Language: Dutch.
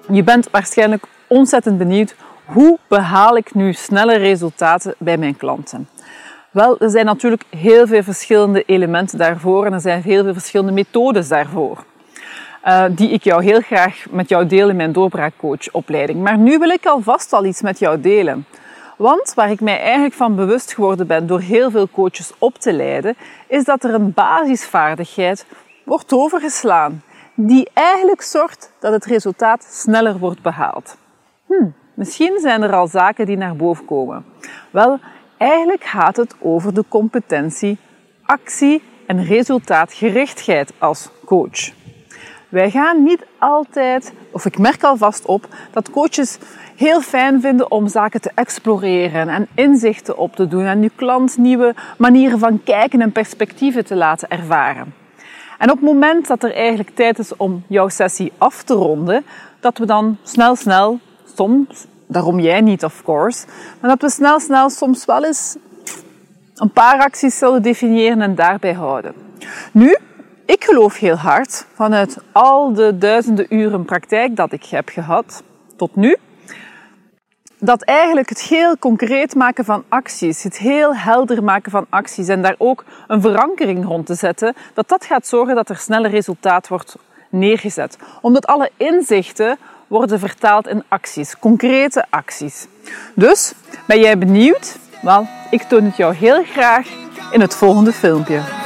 Je bent waarschijnlijk ontzettend benieuwd, hoe behaal ik nu snelle resultaten bij mijn klanten? Wel, er zijn natuurlijk heel veel verschillende elementen daarvoor en er zijn heel veel verschillende methodes daarvoor. Die ik jou heel graag met jou deel in mijn doorbraakcoachopleiding. Maar nu wil ik alvast al iets met jou delen. Want waar ik mij eigenlijk van bewust geworden ben door heel veel coaches op te leiden, is dat er een basisvaardigheid wordt overgeslaan. Die eigenlijk zorgt dat het resultaat sneller wordt behaald. Misschien zijn er al zaken die naar boven komen. Wel, eigenlijk gaat het over de competentie, actie en resultaatgerichtheid als coach. Wij gaan niet altijd, of ik merk alvast op, dat coaches heel fijn vinden om zaken te exploreren en inzichten op te doen en uw klant nieuwe manieren van kijken en perspectieven te laten ervaren. En op het moment dat er eigenlijk tijd is om jouw sessie af te ronden, dat we dan snel, soms, daarom jij niet of course, maar dat we snel soms wel eens een paar acties zullen definiëren en daarbij houden. Nu, ik geloof heel hard, vanuit al de duizenden uren praktijk dat ik heb gehad tot nu, dat eigenlijk het heel concreet maken van acties, het heel helder maken van acties en daar ook een verankering rond te zetten, dat gaat zorgen dat er sneller resultaat wordt neergezet. Omdat alle inzichten worden vertaald in acties, concrete acties. Dus, ben jij benieuwd? Wel, ik toon het jou heel graag in het volgende filmpje.